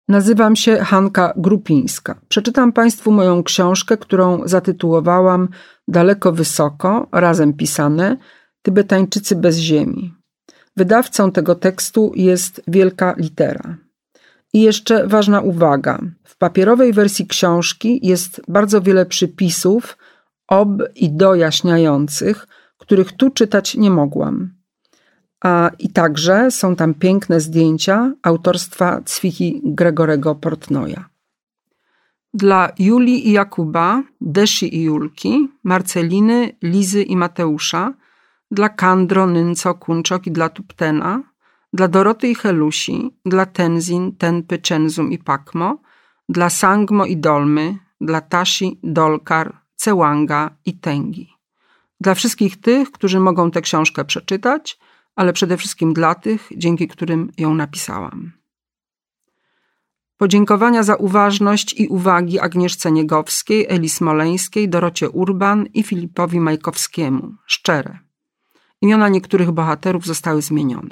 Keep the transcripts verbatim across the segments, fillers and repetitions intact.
Nazywam się Hanka Grupińska. Przeczytam Państwu moją książkę, którą zatytułowałam Daleko Wysoko, razem pisane, Tybetańczycy bez ziemi. Wydawcą tego tekstu jest Wielka Litera. I jeszcze ważna uwaga. W papierowej wersji książki jest bardzo wiele przypisów ob i dojaśniających, których tu czytać nie mogłam. A i także są tam piękne zdjęcia autorstwa Cwiki Gregorego Portnoja. Dla Julii i Jakuba, Deshi i Julki, Marceliny, Lizy i Mateusza, dla Kandro, Nynco, Kunczok i dla Tuptena, dla Doroty i Helusi, dla Tenzin, Tenpy, Chenzum i Pakmo, dla Sangmo i Dolmy, dla Tashi, Dolkar, Cewanga i Tengi. Dla wszystkich tych, którzy mogą tę książkę przeczytać, ale przede wszystkim dla tych, dzięki którym ją napisałam. Podziękowania za uważność i uwagi Agnieszce Niegowskiej, Eli Smoleńskiej, Dorocie Urban i Filipowi Majkowskiemu. Szczere. Imiona niektórych bohaterów zostały zmienione.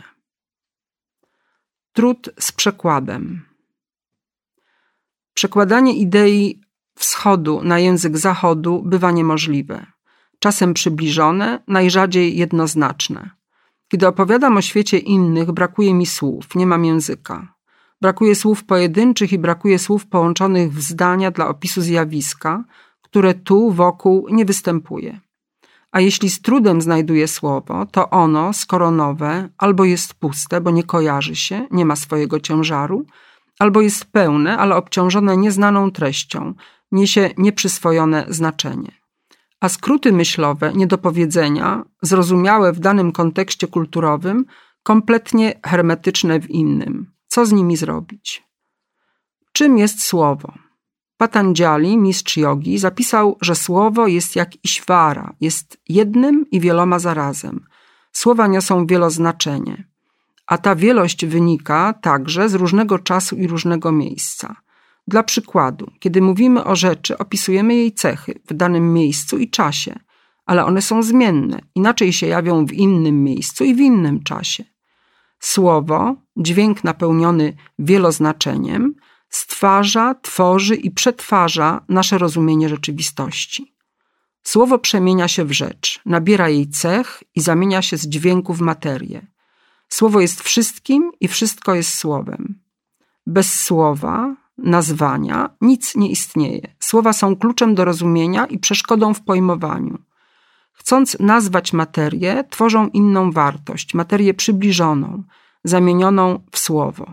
Trud z przekładem. Przekładanie idei wschodu na język zachodu bywa niemożliwe. Czasem przybliżone, najrzadziej jednoznaczne. Kiedy opowiadam o świecie innych, brakuje mi słów, nie mam języka. Brakuje słów pojedynczych i brakuje słów połączonych w zdania dla opisu zjawiska, które tu, wokół nie występuje. A jeśli z trudem znajduję słowo, to ono, skoro nowe, albo jest puste, bo nie kojarzy się, nie ma swojego ciężaru, albo jest pełne, ale obciążone nieznaną treścią, niesie nieprzyswojone znaczenie. A skróty myślowe, niedopowiedzenia, zrozumiałe w danym kontekście kulturowym, kompletnie hermetyczne w innym. Co z nimi zrobić? Czym jest słowo? Patanjali, mistrz jogi, zapisał, że słowo jest jak Ishvara, jest jednym i wieloma zarazem. Słowa niosą wieloznaczenie, a ta wielość wynika także z różnego czasu i różnego miejsca. Dla przykładu, kiedy mówimy o rzeczy, opisujemy jej cechy w danym miejscu i czasie, ale one są zmienne, inaczej się jawią w innym miejscu i w innym czasie. Słowo, dźwięk napełniony wieloznaczeniem, stwarza, tworzy i przetwarza nasze rozumienie rzeczywistości. Słowo przemienia się w rzecz, nabiera jej cech i zamienia się z dźwięku w materię. Słowo jest wszystkim i wszystko jest słowem. Bez słowa, nazwania, nic nie istnieje. Słowa są kluczem do rozumienia i przeszkodą w pojmowaniu. Chcąc nazwać materię, tworzą inną wartość, materię przybliżoną, zamienioną w słowo.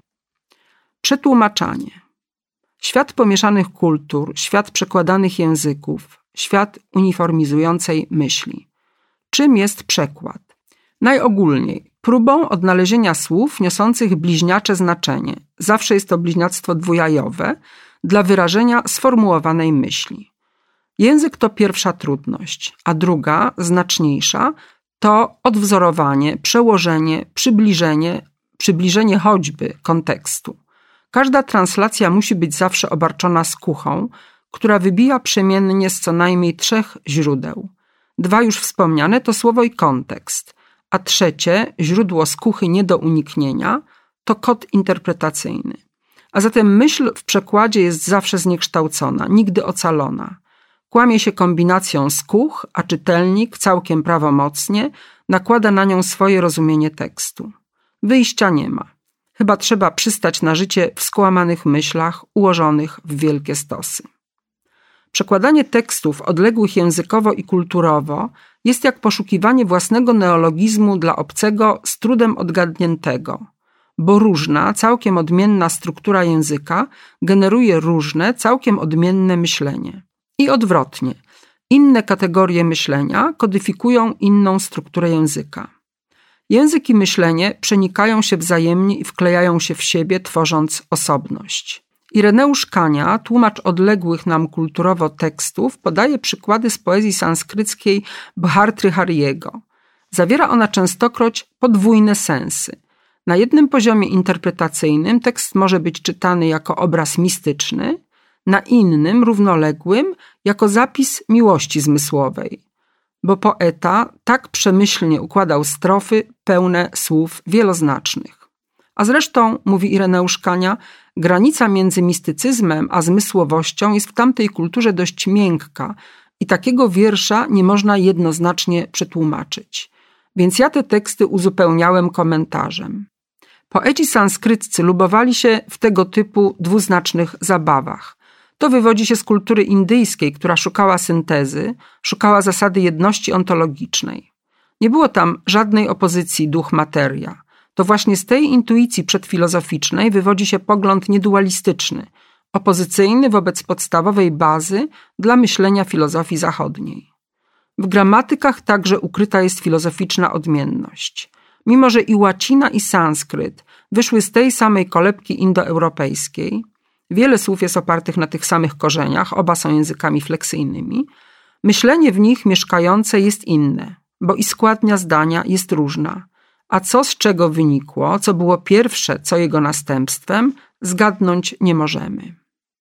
Przetłumaczanie. Świat pomieszanych kultur, świat przekładanych języków, świat uniformizującej myśli. Czym jest przekład? Najogólniej próbą odnalezienia słów niosących bliźniacze znaczenie. Zawsze jest to bliźniactwo dwujajowe dla wyrażenia sformułowanej myśli. Język to pierwsza trudność, a druga, znaczniejsza, to odwzorowanie, przełożenie, przybliżenie, przybliżenie choćby kontekstu. Każda translacja musi być zawsze obarczona skuchą, która wybija przemiennie z co najmniej trzech źródeł. Dwa już wspomniane to słowo i kontekst, a trzecie, źródło skuchy nie do uniknienia, to kod interpretacyjny. A zatem myśl w przekładzie jest zawsze zniekształcona, nigdy ocalona. Kłamie się kombinacją skóch, a czytelnik, całkiem prawomocnie, nakłada na nią swoje rozumienie tekstu. Wyjścia nie ma. Chyba trzeba przystać na życie w skłamanych myślach ułożonych w wielkie stosy. Przekładanie tekstów odległych językowo i kulturowo jest jak poszukiwanie własnego neologizmu dla obcego z trudem odgadniętego, bo różna, całkiem odmienna struktura języka generuje różne, całkiem odmienne myślenie. I odwrotnie, inne kategorie myślenia kodyfikują inną strukturę języka. Język i myślenie przenikają się wzajemnie i wklejają się w siebie, tworząc osobność. Ireneusz Kania, tłumacz odległych nam kulturowo tekstów, podaje przykłady z poezji sanskryckiej Bhartrhariego. Zawiera ona częstokroć podwójne sensy. Na jednym poziomie interpretacyjnym tekst może być czytany jako obraz mistyczny, na innym, równoległym, jako zapis miłości zmysłowej, bo poeta tak przemyślnie układał strofy pełne słów wieloznacznych. A zresztą, mówi Ireneusz Kania, Granica między mistycyzmem a zmysłowością jest w tamtej kulturze dość miękka i takiego wiersza nie można jednoznacznie przetłumaczyć. Więc ja te teksty uzupełniałem komentarzem. Poeci sanskryccy lubowali się w tego typu dwuznacznych zabawach. To wywodzi się z kultury indyjskiej, która szukała syntezy, szukała zasady jedności ontologicznej. Nie było tam żadnej opozycji duch-materia. To właśnie z tej intuicji przedfilozoficznej wywodzi się pogląd niedualistyczny, opozycyjny wobec podstawowej bazy dla myślenia filozofii zachodniej. W gramatykach także ukryta jest filozoficzna odmienność. Mimo że i łacina, i sanskryt wyszły z tej samej kolebki indoeuropejskiej, wiele słów jest opartych na tych samych korzeniach, oba są językami fleksyjnymi, myślenie w nich mieszkające jest inne, bo i składnia zdania jest różna. A co z czego wynikło, co było pierwsze, co jego następstwem, zgadnąć nie możemy.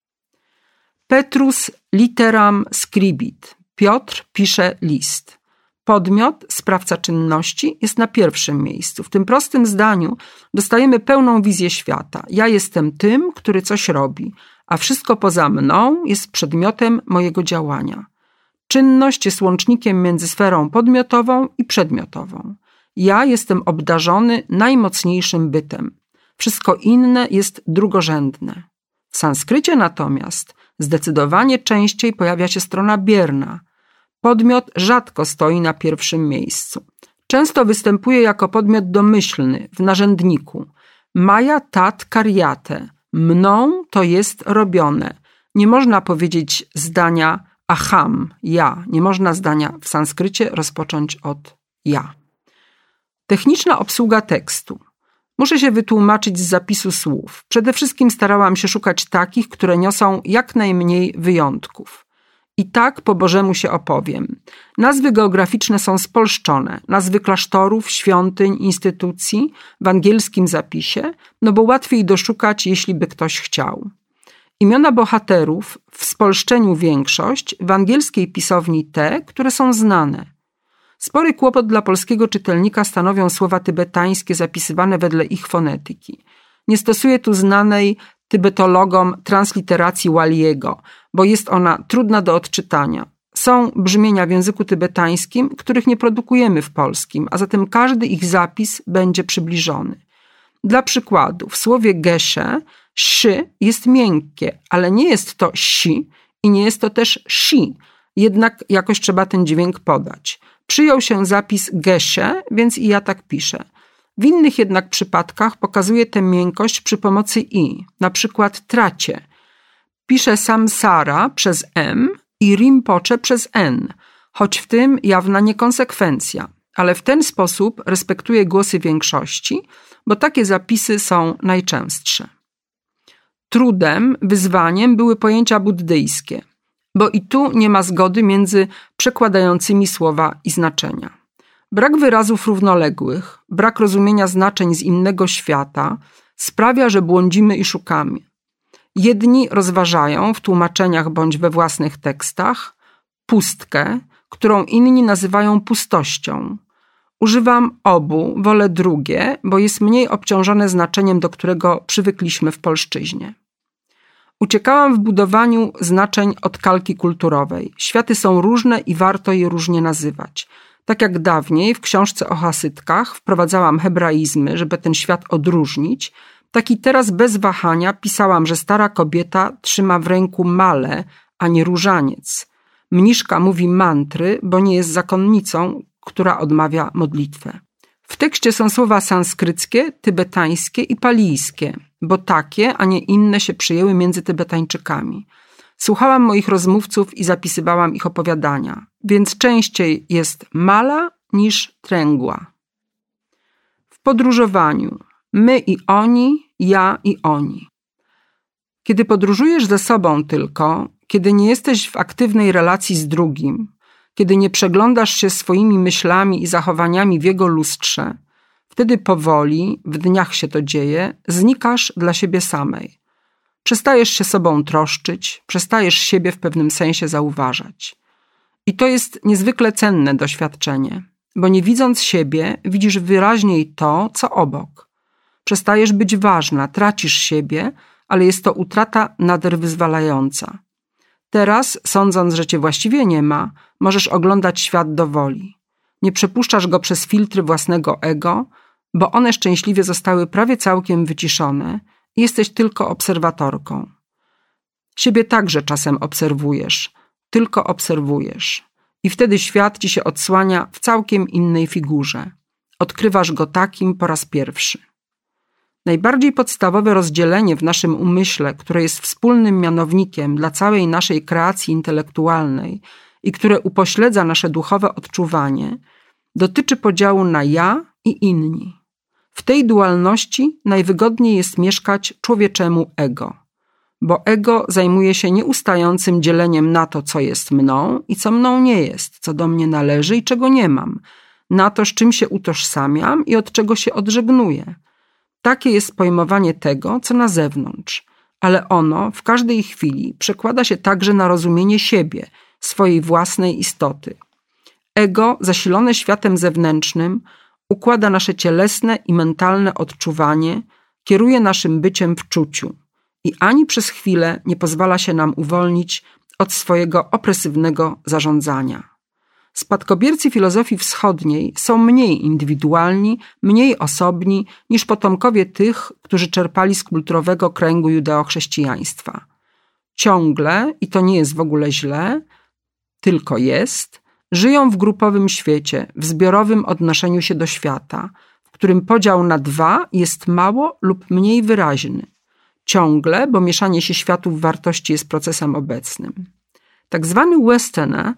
Petrus litteram scribit. Piotr pisze list. Podmiot, sprawca czynności, jest na pierwszym miejscu. W tym prostym zdaniu dostajemy pełną wizję świata. Ja jestem tym, który coś robi, a wszystko poza mną jest przedmiotem mojego działania. Czynność jest łącznikiem między sferą podmiotową i przedmiotową. Ja jestem obdarzony najmocniejszym bytem. Wszystko inne jest drugorzędne. W sanskrycie natomiast zdecydowanie częściej pojawia się strona bierna. Podmiot rzadko stoi na pierwszym miejscu. Często występuje jako podmiot domyślny, w narzędniku. Maja tat karyate. Mną to jest robione. Nie można powiedzieć zdania aham, ja. Nie można zdania w sanskrycie rozpocząć od ja. Techniczna obsługa tekstu. Muszę się wytłumaczyć z zapisu słów. Przede wszystkim starałam się szukać takich, które niosą jak najmniej wyjątków. I tak po Bożemu się opowiem. Nazwy geograficzne są spolszczone. Nazwy klasztorów, świątyń, instytucji w angielskim zapisie, no bo łatwiej doszukać, jeśli by ktoś chciał. Imiona bohaterów w spolszczeniu większość, w angielskiej pisowni te, które są znane. Spory kłopot dla polskiego czytelnika stanowią słowa tybetańskie zapisywane wedle ich fonetyki. Nie stosuję tu znanej tybetologom transliteracji Walliego, bo jest ona trudna do odczytania. Są brzmienia w języku tybetańskim, których nie produkujemy w polskim, a zatem każdy ich zapis będzie przybliżony. Dla przykładu, w słowie geshe szy jest miękkie, ale nie jest to si i nie jest to też shi, jednak jakoś trzeba ten dźwięk podać. Przyjął się zapis geshe, więc i ja tak piszę. W innych jednak przypadkach pokazuję tę miękkość przy pomocy i, na przykład tracie. Piszę samsara przez m i rinpoche przez n, choć w tym jawna niekonsekwencja, ale w ten sposób respektuję głosy większości, bo takie zapisy są najczęstsze. Trudem, wyzwaniem były pojęcia buddyjskie, bo i tu nie ma zgody między przekładającymi słowa i znaczenia. Brak wyrazów równoległych, brak rozumienia znaczeń z innego świata sprawia, że błądzimy i szukamy. Jedni rozważają w tłumaczeniach bądź we własnych tekstach pustkę, którą inni nazywają pustością. Używam obu, wolę drugie, bo jest mniej obciążone znaczeniem, do którego przywykliśmy w polszczyźnie. Uciekałam w budowaniu znaczeń od kalki kulturowej. Światy są różne i warto je różnie nazywać. Tak jak dawniej w książce o hasytkach wprowadzałam hebraizmy, żeby ten świat odróżnić, tak i teraz bez wahania pisałam, że stara kobieta trzyma w ręku malę, a nie różaniec. Mniszka mówi mantry, bo nie jest zakonnicą, która odmawia modlitwę. W tekście są słowa sanskryckie, tybetańskie i palijskie, bo takie, a nie inne się przyjęły między Tybetańczykami. Słuchałam moich rozmówców i zapisywałam ich opowiadania, więc częściej jest mala niż tręgła. W podróżowaniu my i oni, ja i oni. Kiedy podróżujesz ze sobą tylko, kiedy nie jesteś w aktywnej relacji z drugim, kiedy nie przeglądasz się swoimi myślami i zachowaniami w jego lustrze, wtedy powoli, w dniach się to dzieje, znikasz dla siebie samej. Przestajesz się sobą troszczyć, przestajesz siebie w pewnym sensie zauważać. I to jest niezwykle cenne doświadczenie, bo nie widząc siebie, widzisz wyraźniej to, co obok. Przestajesz być ważna, tracisz siebie, ale jest to utrata nader wyzwalająca. Teraz, sądząc, że cię właściwie nie ma, możesz oglądać świat do woli. Nie przepuszczasz go przez filtry własnego ego, bo one szczęśliwie zostały prawie całkiem wyciszone i jesteś tylko obserwatorką. Siebie także czasem obserwujesz, tylko obserwujesz. I wtedy świat ci się odsłania w całkiem innej figurze. Odkrywasz go takim po raz pierwszy. Najbardziej podstawowe rozdzielenie w naszym umyśle, które jest wspólnym mianownikiem dla całej naszej kreacji intelektualnej i które upośledza nasze duchowe odczuwanie, dotyczy podziału na ja i inni. W tej dualności najwygodniej jest mieszkać człowieczemu ego, bo ego zajmuje się nieustającym dzieleniem na to, co jest mną i co mną nie jest, co do mnie należy i czego nie mam, na to, z czym się utożsamiam i od czego się odżegnuję. Takie jest pojmowanie tego, co na zewnątrz, ale ono w każdej chwili przekłada się także na rozumienie siebie, swojej własnej istoty. Ego, zasilone światem zewnętrznym, układa nasze cielesne i mentalne odczuwanie, kieruje naszym byciem w czuciu i ani przez chwilę nie pozwala się nam uwolnić od swojego opresywnego zarządzania. Spadkobiercy filozofii wschodniej są mniej indywidualni, mniej osobni niż potomkowie tych, którzy czerpali z kulturowego kręgu judeochrześcijaństwa. Ciągle, i to nie jest w ogóle źle, tylko jest, żyją w grupowym świecie, w zbiorowym odnoszeniu się do świata, w którym podział na dwa jest mało lub mniej wyraźny. Ciągle, bo mieszanie się światów wartości jest procesem obecnym. Tak zwany westerner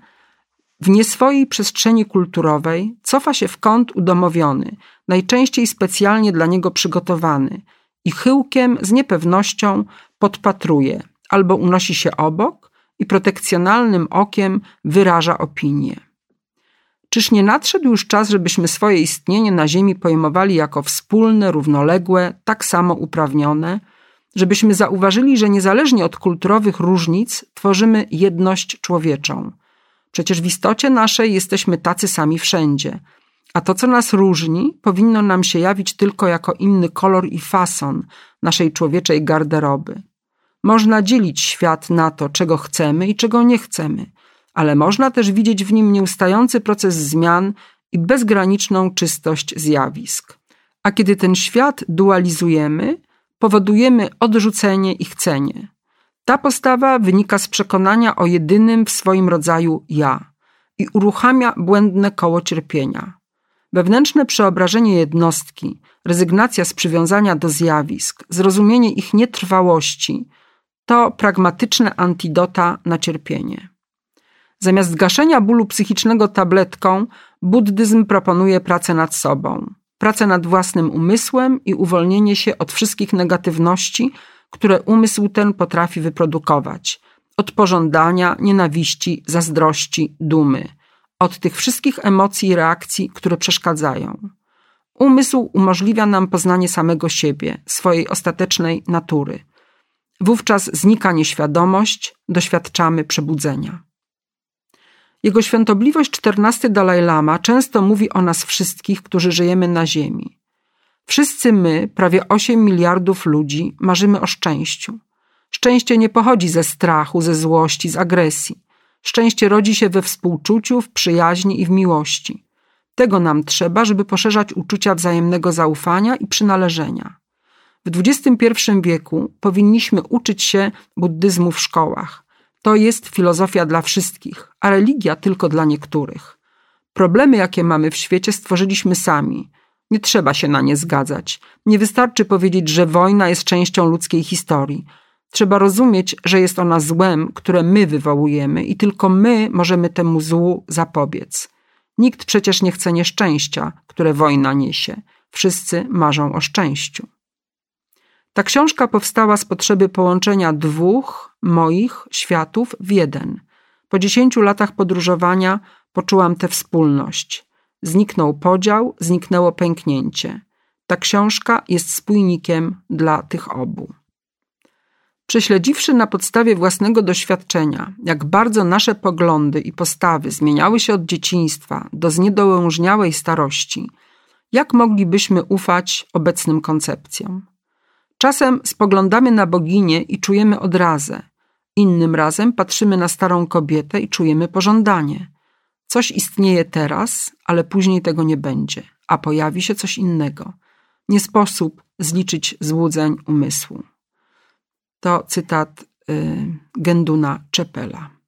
w nieswojej przestrzeni kulturowej cofa się w kąt udomowiony, najczęściej specjalnie dla niego przygotowany i chyłkiem z niepewnością podpatruje albo unosi się obok i protekcjonalnym okiem wyraża opinię. Czyż nie nadszedł już czas, żebyśmy swoje istnienie na ziemi pojmowali jako wspólne, równoległe, tak samo uprawnione, żebyśmy zauważyli, że niezależnie od kulturowych różnic tworzymy jedność człowieczą. Przecież w istocie naszej jesteśmy tacy sami wszędzie, a to, co nas różni, powinno nam się jawić tylko jako inny kolor i fason naszej człowieczej garderoby. Można dzielić świat na to, czego chcemy i czego nie chcemy, ale można też widzieć w nim nieustający proces zmian i bezgraniczną czystość zjawisk. A kiedy ten świat dualizujemy, powodujemy odrzucenie i chcenie. Ta postawa wynika z przekonania o jedynym w swoim rodzaju ja i uruchamia błędne koło cierpienia. Wewnętrzne przeobrażenie jednostki, rezygnacja z przywiązania do zjawisk, zrozumienie ich nietrwałości to pragmatyczne antidota na cierpienie. Zamiast gaszenia bólu psychicznego tabletką, buddyzm proponuje pracę nad sobą, pracę nad własnym umysłem i uwolnienie się od wszystkich negatywności, które umysł ten potrafi wyprodukować, od pożądania, nienawiści, zazdrości, dumy, od tych wszystkich emocji i reakcji, które przeszkadzają. Umysł umożliwia nam poznanie samego siebie, swojej ostatecznej natury. Wówczas znika nieświadomość, doświadczamy przebudzenia. Jego Świątobliwość czternasty Dalaj Lama często mówi o nas wszystkich, którzy żyjemy na ziemi. Wszyscy my, prawie osiem miliardów ludzi, marzymy o szczęściu. Szczęście nie pochodzi ze strachu, ze złości, z agresji. Szczęście rodzi się we współczuciu, w przyjaźni i w miłości. Tego nam trzeba, żeby poszerzać uczucia wzajemnego zaufania i przynależenia. W dwudziestym pierwszym wieku powinniśmy uczyć się buddyzmu w szkołach. To jest filozofia dla wszystkich, a religia tylko dla niektórych. Problemy, jakie mamy w świecie, stworzyliśmy sami. Nie trzeba się na nie zgadzać. Nie wystarczy powiedzieć, że wojna jest częścią ludzkiej historii. Trzeba rozumieć, że jest ona złem, które my wywołujemy i tylko my możemy temu złu zapobiec. Nikt przecież nie chce nieszczęścia, które wojna niesie. Wszyscy marzą o szczęściu. Ta książka powstała z potrzeby połączenia dwóch moich światów w jeden. Po dziesięciu latach podróżowania poczułam tę wspólność. Zniknął podział, zniknęło pęknięcie. Ta książka jest spójnikiem dla tych obu. Prześledziwszy na podstawie własnego doświadczenia, jak bardzo nasze poglądy i postawy zmieniały się od dzieciństwa do zniedołężniałej starości, jak moglibyśmy ufać obecnym koncepcjom? Czasem spoglądamy na boginię i czujemy odrazę. Innym razem patrzymy na starą kobietę i czujemy pożądanie. Coś istnieje teraz, ale później tego nie będzie, a pojawi się coś innego. Nie sposób zliczyć złudzeń umysłu. To cytat y, Genduna Czepela.